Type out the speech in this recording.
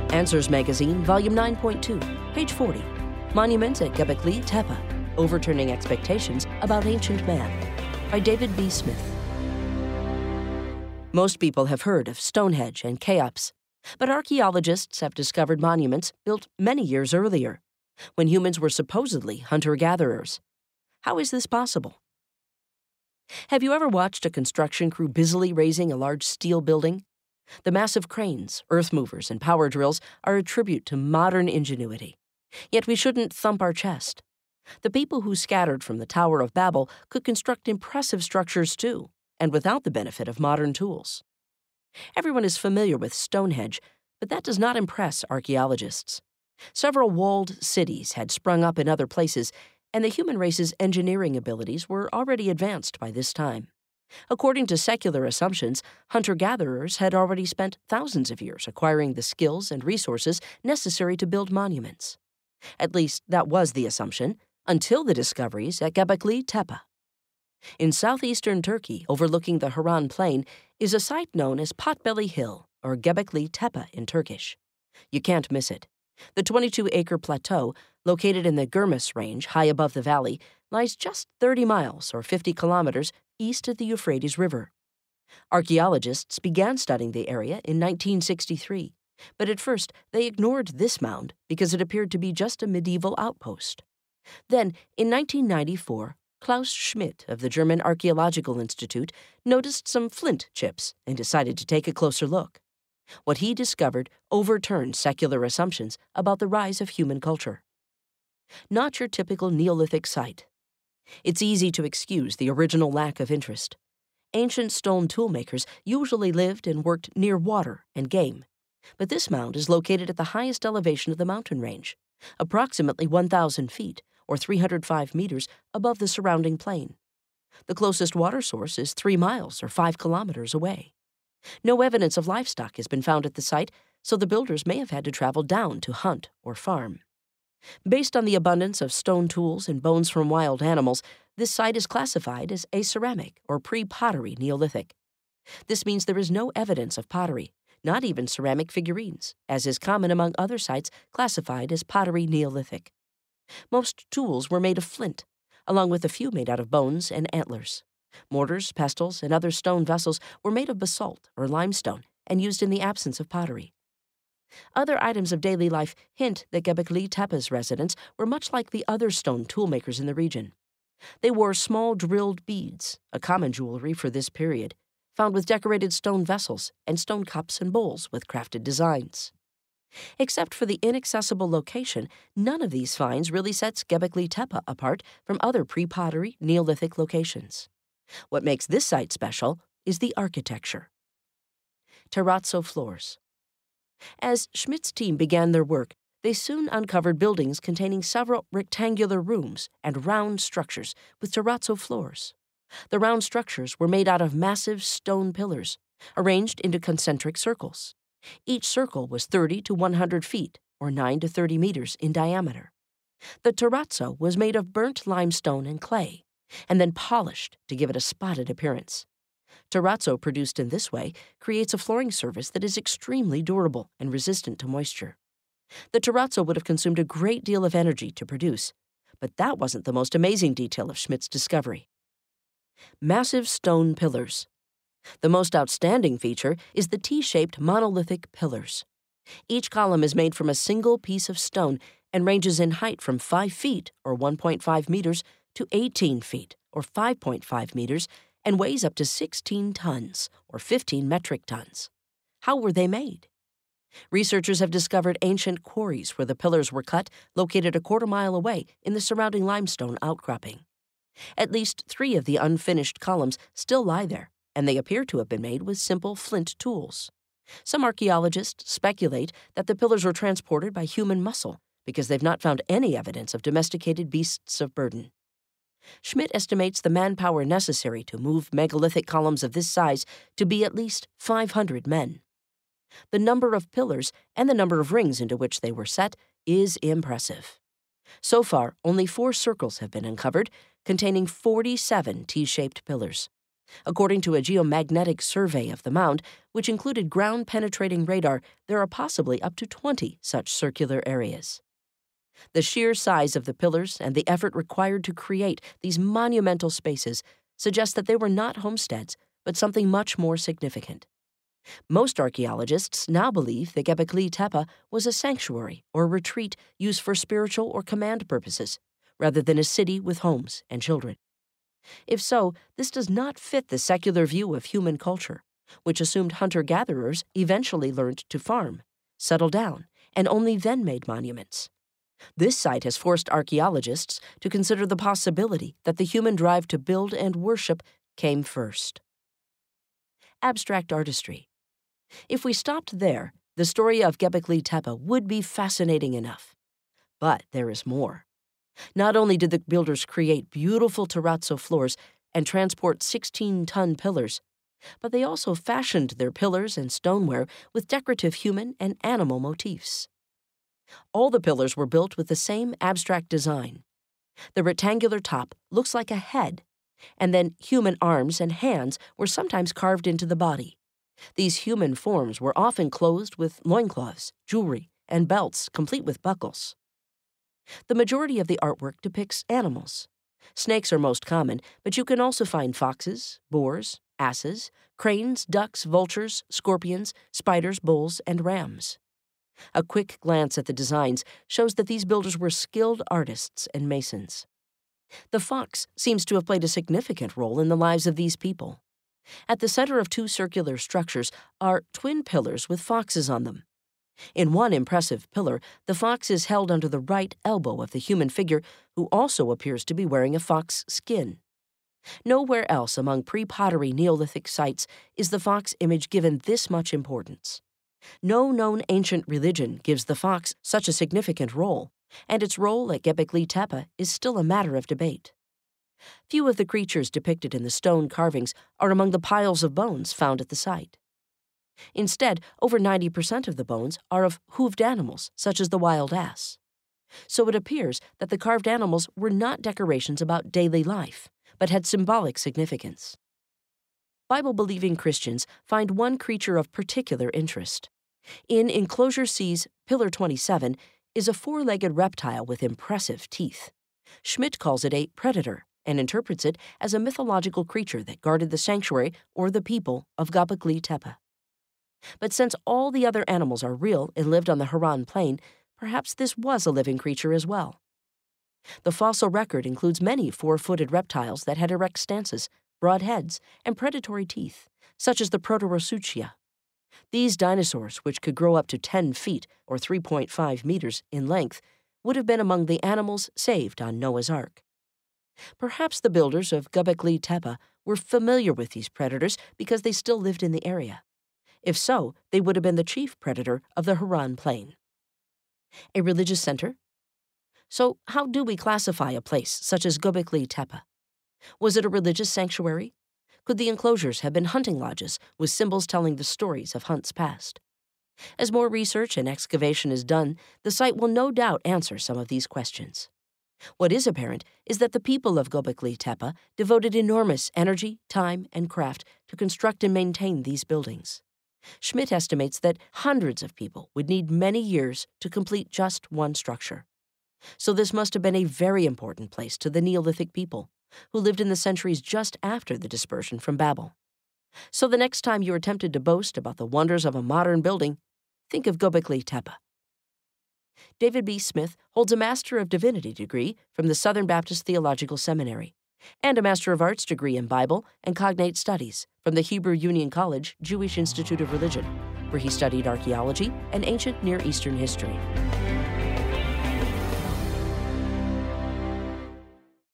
Answers Magazine, Volume 9.2, page 40. Monuments at Göbekli Tepe, Overturning Expectations About Ancient Man, by David B. Smith. Most people have heard of Stonehenge and Cheops, but archaeologists have discovered monuments built many years earlier, when humans were supposedly hunter-gatherers. How is this possible? Have you ever watched a construction crew busily raising a large steel building? The massive cranes, earth movers, and power drills are a tribute to modern ingenuity. Yet we shouldn't thump our chest. The people who scattered from the Tower of Babel could construct impressive structures too, and without the benefit of modern tools. Everyone is familiar with Stonehenge, but that does not impress archaeologists. Several walled cities had sprung up in other places, and the human race's engineering abilities were already advanced by this time. According to secular assumptions, hunter-gatherers had already spent thousands of years acquiring the skills and resources necessary to build monuments. At least that was the assumption, until the discoveries at Göbekli Tepe. In southeastern Turkey, overlooking the Harran Plain, is a site known as Potbelly Hill, or Göbekli Tepe in Turkish. You can't miss it. The 22-acre plateau, located in the Gurmis Range high above the valley, lies just 30 miles or 50 kilometers east of the Euphrates River. Archaeologists began studying the area in 1963, but at first they ignored this mound because it appeared to be just a medieval outpost. Then, in 1994, Klaus Schmidt of the German Archaeological Institute noticed some flint chips and decided to take a closer look. What he discovered overturned secular assumptions about the rise of human culture. Not your typical Neolithic site. It's easy to excuse the original lack of interest. Ancient stone toolmakers usually lived and worked near water and game, but this mound is located at the highest elevation of the mountain range, approximately 1,000 feet, or 305 meters above the surrounding plain. The closest water source is 3 miles or 5 kilometers away. No evidence of livestock has been found at the site, so the builders may have had to travel down to hunt or farm. Based on the abundance of stone tools and bones from wild animals, this site is classified as aceramic or pre-pottery Neolithic. This means there is no evidence of pottery, not even ceramic figurines, as is common among other sites classified as pottery Neolithic. Most tools were made of flint, along with a few made out of bones and antlers. Mortars, pestles, and other stone vessels were made of basalt or limestone and used in the absence of pottery. Other items of daily life hint that Göbekli Tepe's residents were much like the other stone toolmakers in the region. They wore small drilled beads, a common jewelry for this period, found with decorated stone vessels and stone cups and bowls with crafted designs. Except for the inaccessible location, none of these finds really sets Göbekli Tepe apart from other pre-pottery Neolithic locations. What makes this site special is the architecture. Terrazzo floors. As Schmidt's team began their work, they soon uncovered buildings containing several rectangular rooms and round structures with terrazzo floors. The round structures were made out of massive stone pillars, arranged into concentric circles. Each circle was 30 to 100 feet, or 9 to 30 meters in diameter. The terrazzo was made of burnt limestone and clay, and then polished to give it a spotted appearance. Terrazzo produced in this way creates a flooring surface that is extremely durable and resistant to moisture. The terrazzo would have consumed a great deal of energy to produce, but that wasn't the most amazing detail of Schmidt's discovery. Massive stone pillars. The most outstanding feature is the T-shaped monolithic pillars. Each column is made from a single piece of stone and ranges in height from 5 feet, or 1.5 meters, to 18 feet, or 5.5 meters, and weighs up to 16 tons, or 15 metric tons. How were they made? Researchers have discovered ancient quarries where the pillars were cut, located a quarter-mile away in the surrounding limestone outcropping. At least 3 of the unfinished columns still lie there, and they appear to have been made with simple flint tools. Some archaeologists speculate that the pillars were transported by human muscle because they've not found any evidence of domesticated beasts of burden. Schmidt estimates the manpower necessary to move megalithic columns of this size to be at least 500 men. The number of pillars and the number of rings into which they were set is impressive. So far, only 4 circles have been uncovered, containing 47 T-shaped pillars. According to a geomagnetic survey of the mound, which included ground-penetrating radar, there are possibly up to 20 such circular areas. The sheer size of the pillars and the effort required to create these monumental spaces suggest that they were not homesteads, but something much more significant. Most archaeologists now believe that Göbekli Tepe was a sanctuary or retreat used for spiritual or command purposes, rather than a city with homes and children. If so, this does not fit the secular view of human culture, which assumed hunter-gatherers eventually learned to farm, settle down, and only then made monuments. This site has forced archaeologists to consider the possibility that the human drive to build and worship came first. Abstract artistry. If we stopped there, the story of Göbekli Tepe would be fascinating enough. But there is more. Not only did the builders create beautiful terrazzo floors and transport 16-ton pillars, but they also fashioned their pillars and stoneware with decorative human and animal motifs. All the pillars were built with the same abstract design. The rectangular top looks like a head, and then human arms and hands were sometimes carved into the body. These human forms were often clothed with loincloths, jewelry, and belts complete with buckles. The majority of the artwork depicts animals. Snakes are most common, but you can also find foxes, boars, asses, cranes, ducks, vultures, scorpions, spiders, bulls, and rams. A quick glance at the designs shows that these builders were skilled artists and masons. The fox seems to have played a significant role in the lives of these people. At the center of two circular structures are twin pillars with foxes on them. In one impressive pillar, the fox is held under the right elbow of the human figure, who also appears to be wearing a fox skin. Nowhere else among pre-pottery Neolithic sites is the fox image given this much importance. No known ancient religion gives the fox such a significant role, and its role at Göbekli Tepe is still a matter of debate. Few of the creatures depicted in the stone carvings are among the piles of bones found at the site. Instead, over 90% of the bones are of hooved animals, such as the wild ass. So it appears that the carved animals were not decorations about daily life, but had symbolic significance. Bible-believing Christians find one creature of particular interest. In Enclosure C's Pillar 27 is a four-legged reptile with impressive teeth. Schmidt calls it a predator and interprets it as a mythological creature that guarded the sanctuary or the people of Göbekli Tepe. But since all the other animals are real and lived on the Haran Plain, perhaps this was a living creature as well. The fossil record includes many four-footed reptiles that had erect stances, broad heads, and predatory teeth, such as the Proterosuchia. These dinosaurs, which could grow up to 10 feet or 3.5 meters in length, would have been among the animals saved on Noah's Ark. Perhaps the builders of Göbekli Tepe were familiar with these predators because they still lived in the area. If so, they would have been the chief predator of the Haran Plain. A religious center? So how do we classify a place such as Göbekli Tepe? Was it a religious sanctuary? Could the enclosures have been hunting lodges with symbols telling the stories of hunts past? As more research and excavation is done, the site will no doubt answer some of these questions. What is apparent is that the people of Göbekli Tepe devoted enormous energy, time, and craft to construct and maintain these buildings. Schmidt estimates that hundreds of people would need many years to complete just one structure. So this must have been a very important place to the Neolithic people, who lived in the centuries just after the dispersion from Babel. So the next time you're tempted to boast about the wonders of a modern building, think of Göbekli Tepe. David B. Smith holds a Master of Divinity degree from the Southern Baptist Theological Seminary and a Master of Arts degree in Bible and Cognate Studies from the Hebrew Union College Jewish Institute of Religion, where he studied archaeology and ancient Near Eastern history.